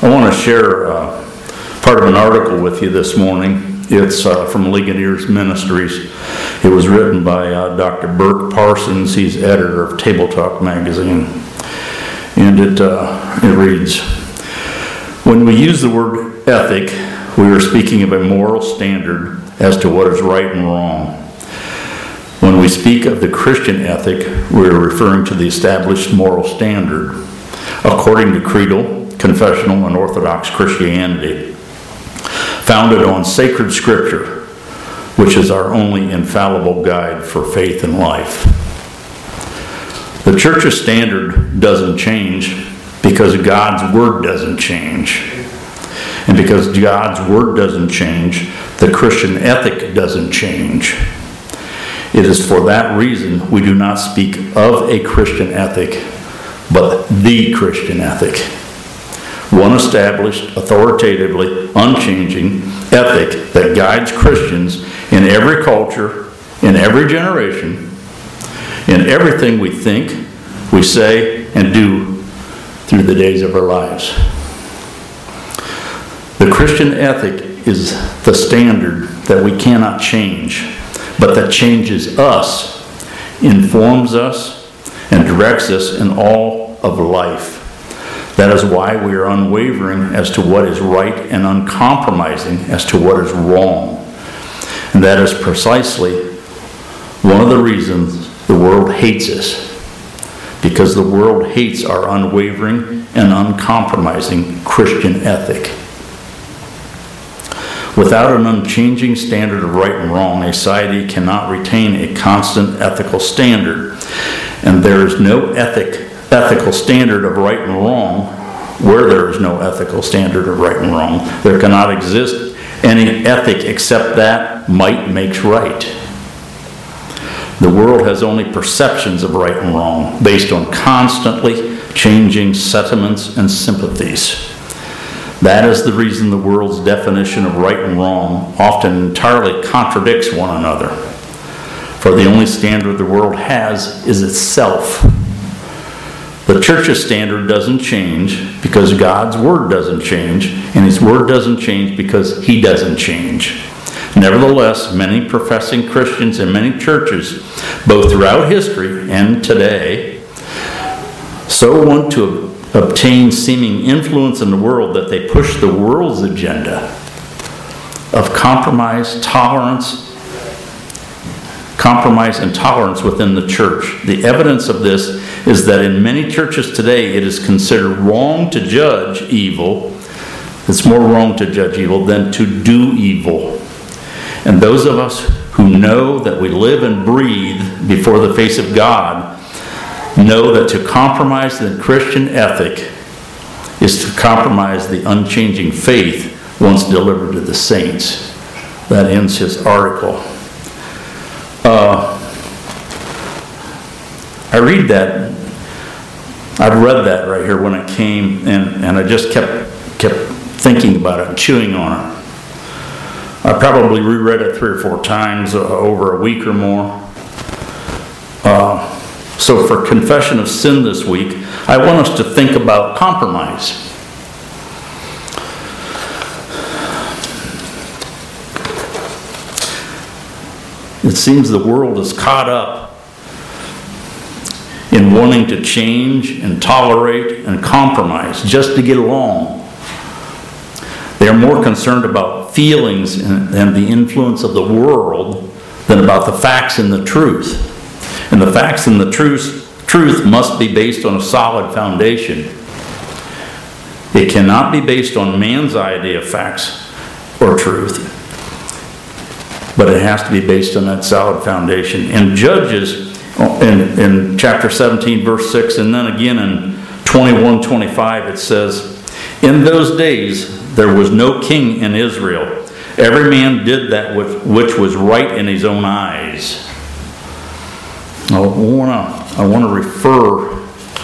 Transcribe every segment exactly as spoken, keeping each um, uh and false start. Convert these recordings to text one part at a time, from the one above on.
I want to share uh, part of an article with you this morning. It's uh, from Ligoniers Ministries. It was written by uh, Doctor Burk Parsons. He's editor of Table Talk magazine. And it, uh, it reads, "When we use the word ethic, we are speaking of a moral standard as to what is right and wrong. When we speak of the Christian ethic, we are referring to the established moral standard according to creedal, confessional, and Orthodox Christianity, founded on sacred scripture, which is our only infallible guide for faith and life. The church's standard doesn't change because God's word doesn't change. And because God's word doesn't change, the Christian ethic doesn't change. It is for that reason we do not speak of a Christian ethic, but the Christian ethic. One established, authoritatively, unchanging ethic that guides Christians in every culture, in every generation, in everything we think, we say, and do through the days of our lives. The Christian ethic is the standard that we cannot change, but that changes us, informs us, and directs us in all of life. That is why we are unwavering as to what is right and uncompromising as to what is wrong. And that is precisely one of the reasons the world hates us. Because the world hates our unwavering and uncompromising Christian ethic. Without an unchanging standard of right and wrong, a society cannot retain a constant ethical standard. And there is no ethic, ethical standard of right and wrong where there is no ethical standard of right and wrong. There cannot exist any ethic except that might makes right. The world has only perceptions of right and wrong based on constantly changing sentiments and sympathies. That is the reason the world's definition of right and wrong often entirely contradicts one another. For the only standard the world has is itself. The church's standard doesn't change because God's word doesn't change, and his word doesn't change because he doesn't change. Nevertheless, many professing Christians in many churches, both throughout history and today, so want to obtain seeming influence in the world that they push the world's agenda of compromise, tolerance, compromise and tolerance within the church. The evidence of this is that in many churches today it is considered wrong to judge evil. It's more wrong to judge evil than to do evil. And those of us who know that we live and breathe before the face of God know that to compromise the Christian ethic is to compromise the unchanging faith once delivered to the saints. That ends his article. Uh, I read that. I've read that right here when it came, and, and I just kept kept thinking about it and chewing on it. I probably reread it three or four times uh, over a week or more. Uh, so for confession of sin this week, I want us to think about compromise. It seems the world is caught up in wanting to change and tolerate and compromise just to get along. They are more concerned about feelings and, and the influence of the world than about the facts and the truth. And the facts and the truth, truth must be based on a solid foundation. It cannot be based on man's idea of facts or truth, but it has to be based on that solid foundation. In Judges, in, in chapter seventeen, verse six, and then again in twenty-one twenty-five, it says, "In those days there was no king in Israel. Every man did that which, which was right in his own eyes." I want to I want to refer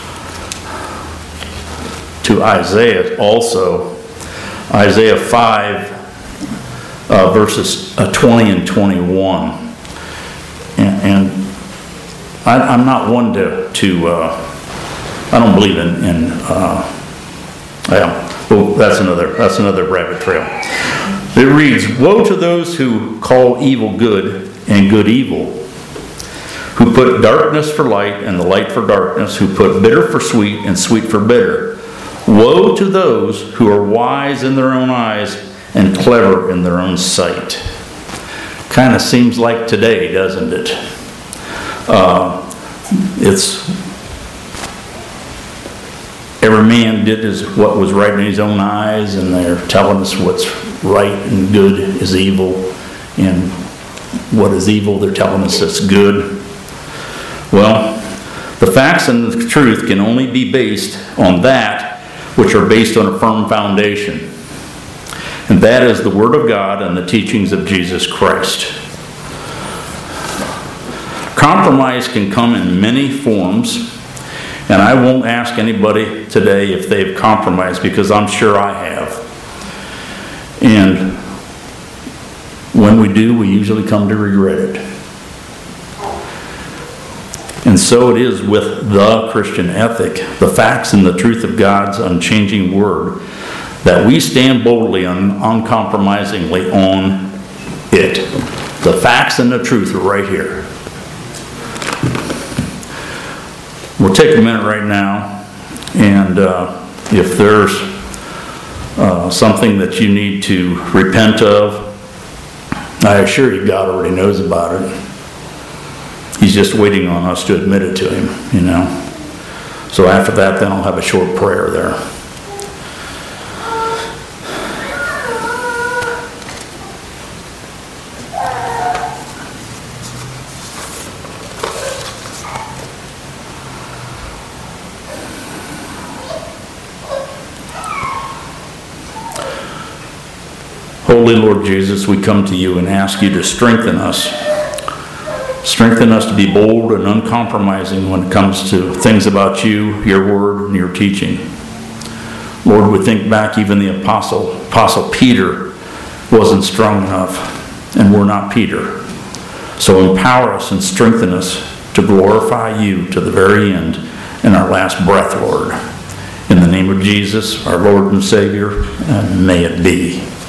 to Isaiah also. Isaiah five, uh, verses uh, twenty and twenty-one. And, and I, I'm not one to, to uh, I don't believe in, in uh, well, Oh, that's another, that's another rabbit trail. It reads, "Woe to those who call evil good and good evil, who put darkness for light and the light for darkness, who put bitter for sweet and sweet for bitter. Woe to those who are wise in their own eyes and clever in their own sight." Kind of seems like today, doesn't it? Uh, it's every man did his, what was right in his own eyes, and they're telling us what's right and good is evil, and what is evil, they're telling us it's good. Well, the facts and the truth can only be based on that which are based on a firm foundation. And that is the Word of God and the teachings of Jesus Christ. Compromise can come in many forms, and I won't ask anybody today if they've compromised, because I'm sure I have. And when we do, we usually come to regret it. And so it is with the Christian ethic, the facts and the truth of God's unchanging Word, that we stand boldly and uncompromisingly on it. The facts and the truth are right here. We'll take a minute right now, and uh, if there's uh, something that you need to repent of, I assure you God already knows about it. He's just waiting on us to admit it to Him, you know. So after that, then I'll have a short prayer there. Holy Lord Jesus, we come to you and ask you to strengthen us. Strengthen us to be bold and uncompromising when it comes to things about you, your word, and your teaching. Lord, we think back, even the apostle, Apostle Peter wasn't strong enough, and we're not Peter. So empower us and strengthen us to glorify you to the very end in our last breath, Lord. In the name of Jesus, our Lord and Savior, and may it be.